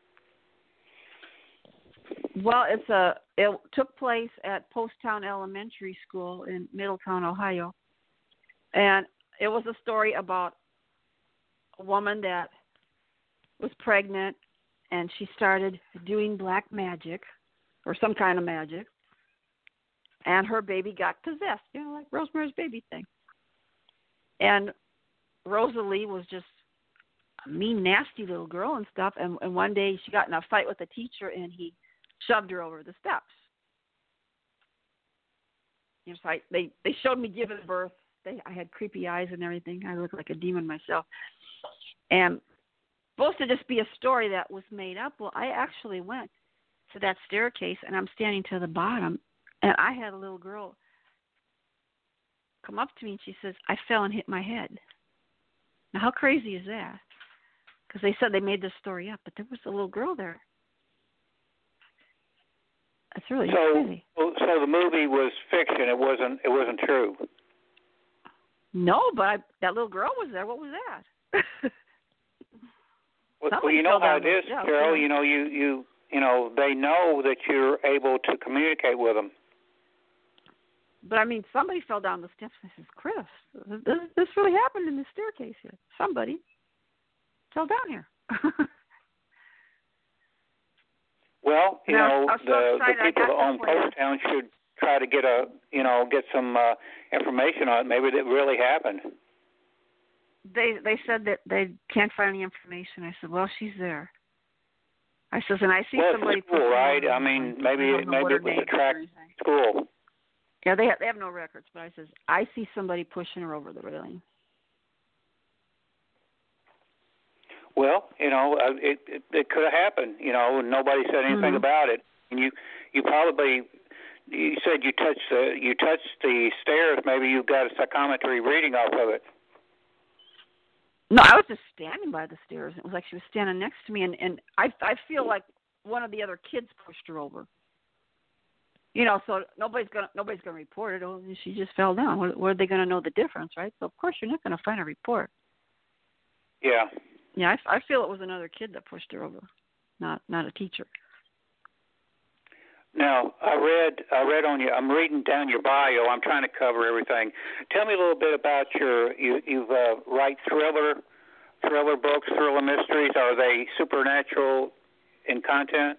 Well, it's a it took place at Poasttown Elementary School in Middletown, Ohio, and it was a story about a woman that was pregnant, and she started doing black magic or some kind of magic, and her baby got possessed, you know, like Rosemary's Baby thing. And Rosalie was just a mean, nasty little girl and stuff, and, and one day she got in a fight with the teacher, and he shoved her over the steps. You know, so I, they they showed me giving birth. They, I had creepy eyes and everything. I looked like a demon myself. And supposed to just be a story that was made up. Well, I actually went to that staircase, and I'm standing to the bottom, and I had a little girl come up to me, and she says, "I fell and hit my head." Now, how crazy is that? Because they said they made this story up, but there was a little girl there. That's really so, crazy. So the movie was fiction. It wasn't. It wasn't true. No, but I, that little girl was there. What was that? well, well, you know how it is, yeah, Carol. Yeah. You know, you, you you know, they know that you're able to communicate with them. But I mean, somebody fell down the steps. I says, "Chris, this, this really happened in the staircase here. Somebody fell down here." Well, you now, know, the, the people that own Poasttown should try to get a, you know, get some uh, information on it. Maybe it really happened. they they said that they can't find any information. I said, well, she's there. I says, and I see well, somebody. Well, school, right? I mean, maybe I maybe it was a track school. Yeah, they have, they have no records, but I says, I see somebody pushing her over the railing. Well, you know, uh, it, it it could have happened, you know, and nobody said anything mm-hmm. about it. And you you probably you said you touched the you touched the stairs. Maybe you got a psychometry reading off of it. No, I was just standing by the stairs. It was like she was standing next to me, and and I I feel like one of the other kids pushed her over. You know, so nobody's gonna nobody's gonna report it. Oh, she just fell down. What, what are they gonna know the difference, right? So of course you're not gonna find a report. Yeah. Yeah, I, I feel it was another kid that pushed her over, not not a teacher. Now, I read I read on you. I'm reading down your bio. I'm trying to cover everything. Tell me a little bit about your you you uh, write thriller thriller books, thriller mysteries. Are they supernatural in content?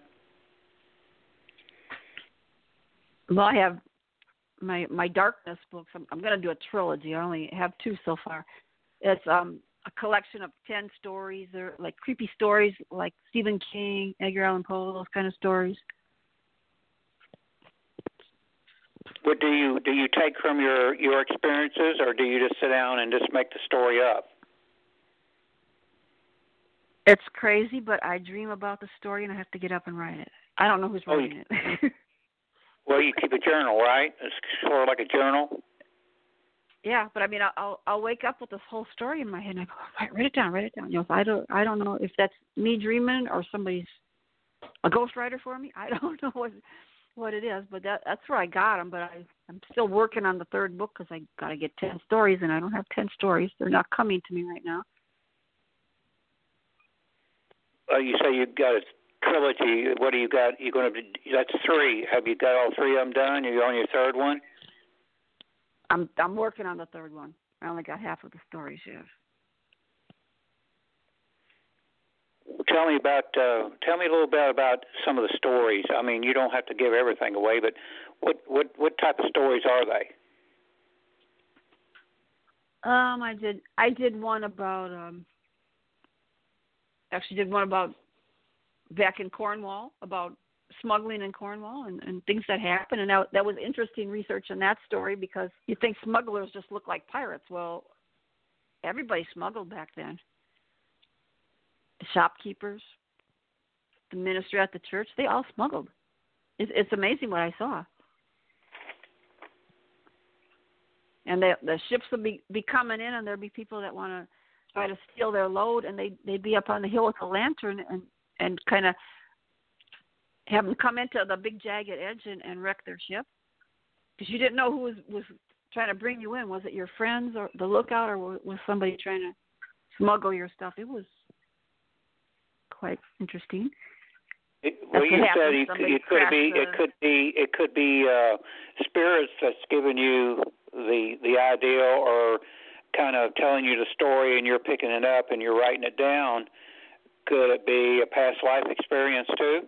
Well, I have my my darkness books. I'm, I'm going to do a trilogy. I only have two so far. It's um. a collection of ten stories. They're like creepy stories like Stephen King, Edgar Allan Poe, those kind of stories. What do you do you take from your, your experiences, or do you just sit down and just make the story up? It's crazy, but I dream about the story and I have to get up and write it. I don't know who's writing oh, you, it. Well, you keep a journal, right? It's sort of like a journal. Yeah, but I mean, I'll I'll wake up with this whole story in my head, and I go, write, write it down, write it down. You know, I don't I don't know if that's me dreaming or somebody's a ghostwriter for me. I don't know what what it is, but that that's where I got them. But I I'm still working on the third book because I got to get ten stories, and I don't have ten stories. They're not coming to me right now. Uh, you say you got a trilogy. What do you got? You going to? That's three. Have you got all three of them done? You're on your third one. I'm I'm working on the third one. I only got half of the stories yet. Tell me about uh, tell me a little bit about some of the stories. I mean, you don't have to give everything away, but what what what type of stories are they? Um, I did I did one about um. Actually, did one about back in Cornwall about smuggling in Cornwall and, and things that happen, and that, that was interesting research in that story because you think smugglers just look like pirates. Well, everybody smuggled back then. The shopkeepers, the minister at the church, they all smuggled. It's, it's amazing what I saw. And the the ships would be, be coming in, and there'd be people that want to try to steal their load, and they they'd be up on the hill with a lantern and, and kind of have them come into the big jagged edge and, and wreck their ship, because you didn't know who was, was trying to bring you in. Was it your friends or the lookout, or was somebody trying to smuggle your stuff? It was quite interesting. It, well, you said it, it could be the, it could be it could be uh, spirits that's giving you the the idea, or kind of telling you the story, and you're picking it up and you're writing it down. Could it be a past life experience too?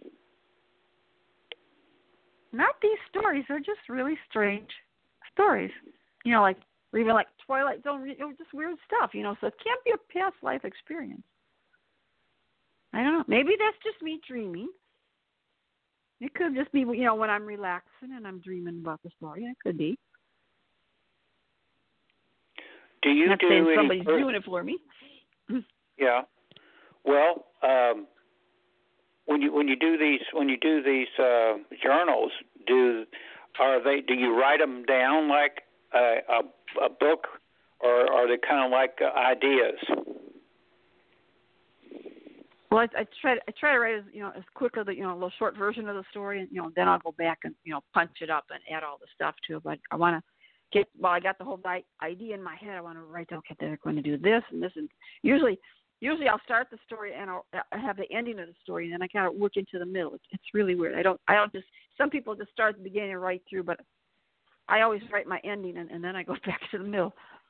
Not these stories. They're just really strange stories. You know, like, or even like Twilight Zone, you know, just weird stuff, you know, so it can't be a past life experience. I don't know. Maybe that's just me dreaming. It could just be, you know, when I'm relaxing and I'm dreaming about the story. It could be. Do you Not do saying any somebody's per- doing it for me. Yeah. Well, um, when you when you do these when you do these uh, journals, do are they do you write them down like a a, a book, or are they kind of like uh, ideas? Well, I, I try I try to write as you know as quickly the you know a little short version of the story, and you know then I'll go back and you know punch it up and add all the stuff to it. But I want to get well, I got the whole idea in my head. I want to write down, okay, they're going to do this and this, and usually usually I'll start the story and I'll I have the ending of the story, and then I kind of work into the middle. It's, it's really weird. I don't I don't just some people just start at the beginning and write through, but I always write my ending and, and then I go back to the middle.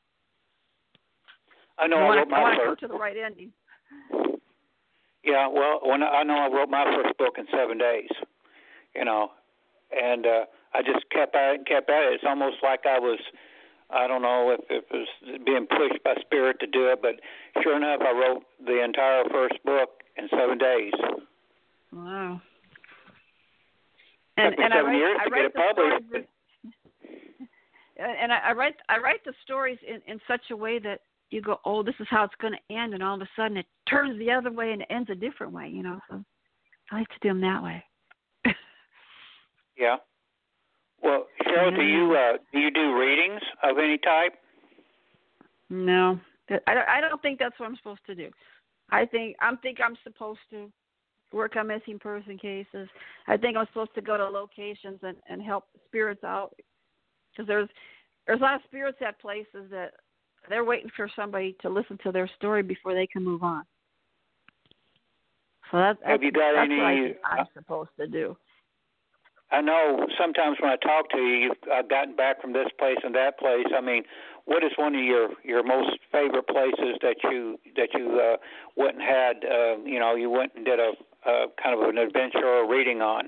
I know I I, want wrote my I want to first. go to the right ending. Yeah, well, when I, I know I wrote my first book in seven days, you know, and uh, I just kept at it and kept at it. It's almost like I was I don't know if it was being pushed by spirit to do it, but sure enough, I wrote the entire first book in seven days. Wow. It And, took me and seven I write, years I to write get it the published. stories in, and I, I write I write the stories in, in such a way that you go, oh, this is how it's going to end, and all of a sudden it turns the other way and it ends a different way, you know. So I like to do them that way. Yeah. Well, Cheryl, yeah. do you uh, do you do readings of any type? No, I don't, I don't think that's what I'm supposed to do. I think I'm think I'm supposed to work on missing person cases. I think I'm supposed to go to locations and, and help spirits out, because there's there's a lot of spirits at places that they're waiting for somebody to listen to their story before they can move on. So that's, Have that's, you got that's any? what I think I'm supposed to do. I know sometimes when I talk to you, you've uh, gotten back from this place and that place. I mean, what is one of your, your most favorite places that you that you uh, went and had? Uh, you know, you went and did a, a kind of an adventure or a reading on.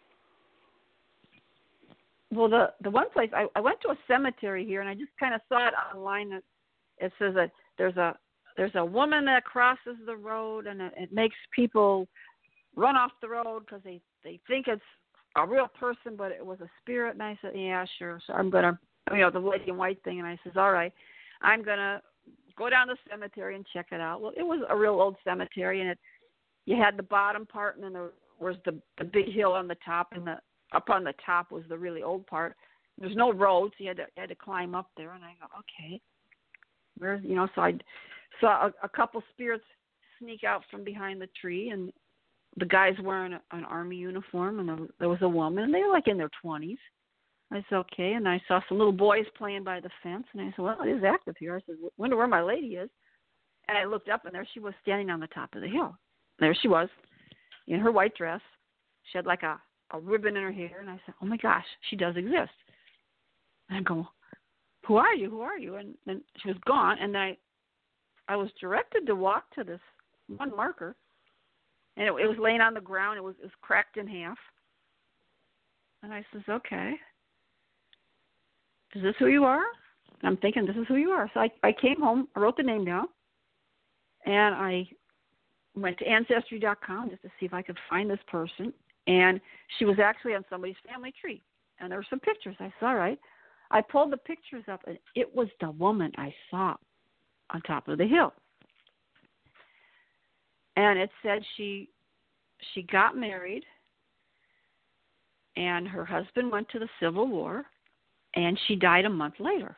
Well, the the one place I, I went to a cemetery here, and I just kind of saw it online. It, it says that there's a there's a woman that crosses the road, and it, it makes people run off the road because they they think it's a real person, but it was a spirit. And I said, yeah, sure. So I'm gonna, you know, the lady in white thing. And I says, all right, I'm gonna go down the cemetery and check it out. Well, it was a real old cemetery, and it you had the bottom part, and then there was the the big hill on the top, and the up on the top was the really old part. There's no roads. You had to you had to climb up there. And I go, okay, where's you know? So I saw a, a couple spirits sneak out from behind the tree, and the guy's wearing a, an army uniform, and there was a woman, and they were like in their twenties. I said, okay, and I saw some little boys playing by the fence, and I said, well, it is active here. I said, wonder where my lady is. And I looked up, and there she was standing on the top of the hill. There she was in her white dress. She had like a, a ribbon in her hair, and I said, oh, my gosh, she does exist. And I go, who are you? Who are you? And then she was gone, and then I, I was directed to walk to this one marker. And it, it was laying on the ground. It was, it was cracked in half. And I says, okay, is this who you are? And I'm thinking, this is who you are. So I, I came home, I wrote the name down, and I went to Ancestry dot com just to see if I could find this person. And she was actually on somebody's family tree. And there were some pictures. I said, all right. I pulled the pictures up, and it was the woman I saw on top of the hill. And it said she she got married, and her husband went to the Civil War, and she died a month later.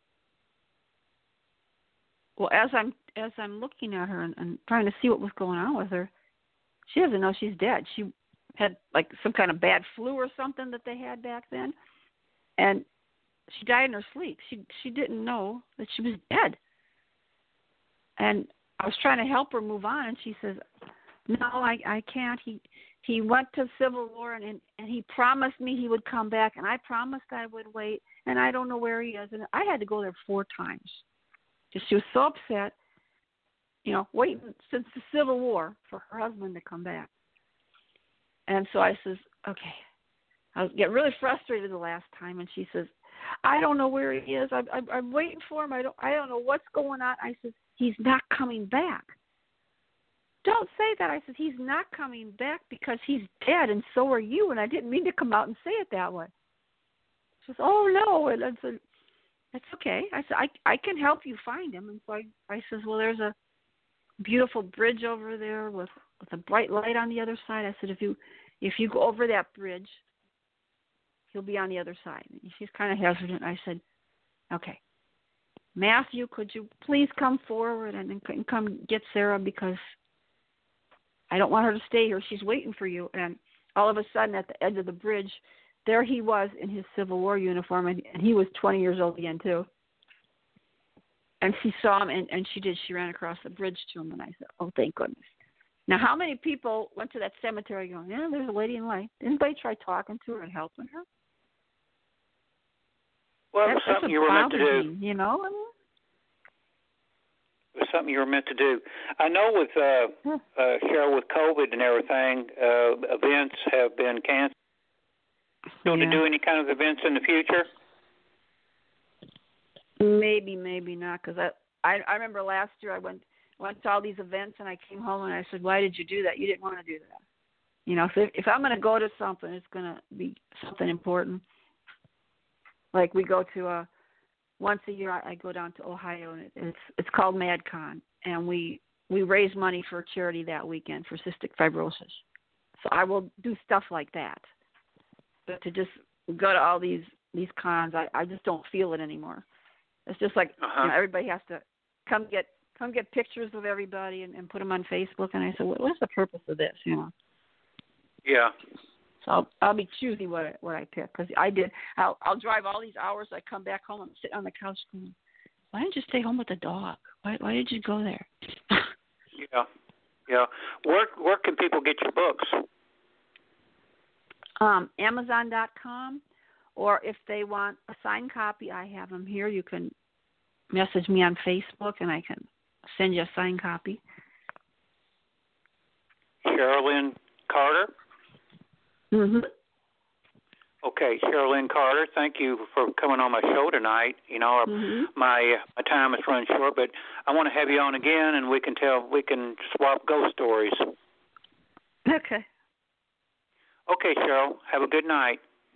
Well, as I'm as I'm looking at her and, and trying to see what was going on with her, she doesn't know she's dead. She had like some kind of bad flu or something that they had back then, and she died in her sleep. She she didn't know that she was dead. And I was trying to help her move on, and she says, no, I, I can't. He he went to Civil War, and, and, and he promised me he would come back, and I promised I would wait, and I don't know where he is. And I had to go there four times. Just she was so upset, you know, waiting since the Civil War for her husband to come back. And so I says, okay. I was getting really frustrated the last time, and she says, I don't know where he is. I, I, I'm waiting for him. I don't I don't know what's going on. I said, he's not coming back. Don't say that. I said, he's not coming back because he's dead, and so are you. And I didn't mean to come out and say it that way. She says, oh, no. And I said, that's okay. I said, I, I can help you find him. And so I, I says, well, there's a beautiful bridge over there with, with a bright light on the other side. I said, if you if you go over that bridge, he'll be on the other side. And she's kind of hesitant. I said, okay, Matthew, could you please come forward and, and come get Sarah, because I don't want her to stay here. She's waiting for you. And all of a sudden, at the edge of the bridge, there he was in his Civil War uniform, and, and he was twenty years old again, too. And she saw him, and, and she did. She ran across the bridge to him, and I said, oh, thank goodness. Now, how many people went to that cemetery going, yeah, there's a lady in white. Didn't anybody try talking to her and helping her? Well, it was That's something you were meant to do. Me, you know? I mean, it was something you were meant to do. I know with uh, yeah. uh, Cheryl, with COVID and everything, uh, events have been canceled. Going yeah. to do any kind of events in the future? Maybe, maybe not, because I, I I remember last year I went went to all these events and I came home and I said, why did you do that? You didn't want to do that. You know, so if, if I'm going to go to something, it's going to be something important. Like we go to a once a year. I, I go down to Ohio and it, it's it's called MadCon, and we we raise money for a charity that weekend for cystic fibrosis. So I will do stuff like that. But to just go to all these these cons, I, I just don't feel it anymore. It's just like uh-huh. you know, everybody has to come get come get pictures of everybody and, and put them on Facebook. And I said, what, what's the purpose of this? You know. Yeah. So I'll, I'll be choosy what I, what I pick, because I did. I'll I'll drive all these hours. I come back home. I'm sitting on the couch going, why didn't you stay home with the dog? Why why did you go there? yeah. Yeah. Where where can people get your books? Um, Amazon dot com. Or if they want a signed copy, I have them here. You can message me on Facebook, and I can send you a signed copy. Sherilyn Carter? Mm-hmm. Okay, Sherilyn Carter, thank you for coming on my show tonight. You know, mm-hmm. my my time is running short, but I want to have you on again, and we can tell we can swap ghost stories. Okay. Okay, Cheryl. Have a good night.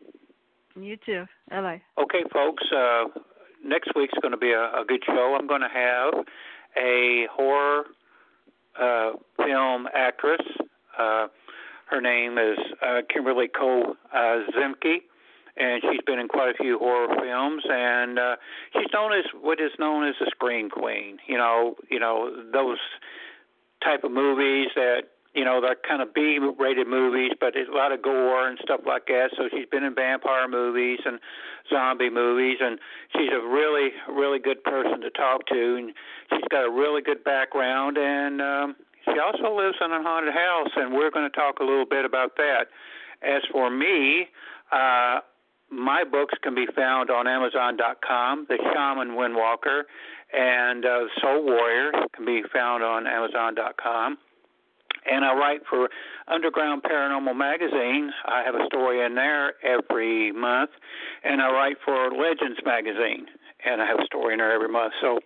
You too. Bye-bye. Okay, folks, uh, next week's going to be a, a good show. I'm going to have a horror uh, film actress. Uh, her name is uh, Kimberly Cole uh, Zemke, and she's been in quite a few horror films. And uh, she's known as what is known as a scream queen. You know, you know those type of movies that. You know, they're kind of B-rated movies, but there's a lot of gore and stuff like that. So she's been in vampire movies and zombie movies, and she's a really, really good person to talk to. And she's got a really good background, and um, she also lives in a haunted house, and we're going to talk a little bit about that. As for me, uh, my books can be found on Amazon dot com. The Shaman Windwalker and uh, Soul Warrior can be found on Amazon dot com. And I write for Underground Paranormal Magazine. I have a story in there every month. And I write for Legends Magazine, and I have a story in there every month. So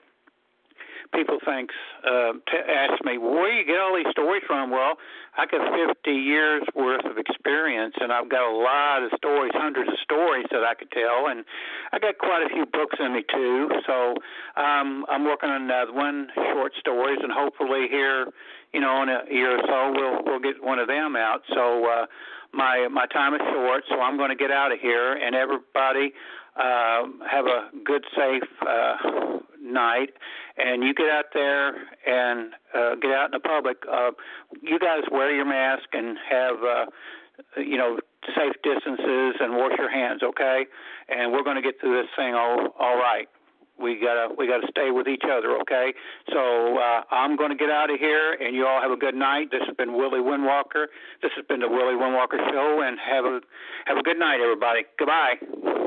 people thinks, uh, t- ask me, where do you get all these stories from? Well, I got fifty years worth of experience, and I've got a lot of stories, hundreds of stories that I could tell, and I got quite a few books in me too. So um, I'm working on uh, one short stories, and hopefully here, you know, in a year or so, we'll we'll get one of them out. So uh, my my time is short, so I'm going to get out of here, and everybody uh, have a good, safe uh, night. And you get out there and uh, get out in the public. Uh, you guys wear your mask and have, uh, you know, safe distances and wash your hands, okay? And we're going to get through this thing all all right. We gotta we gotta stay with each other, okay? So uh, I'm going to get out of here, and you all have a good night. This has been Willie Windwalker. This has been the Willie Windwalker Show, and have a have a good night, everybody. Goodbye.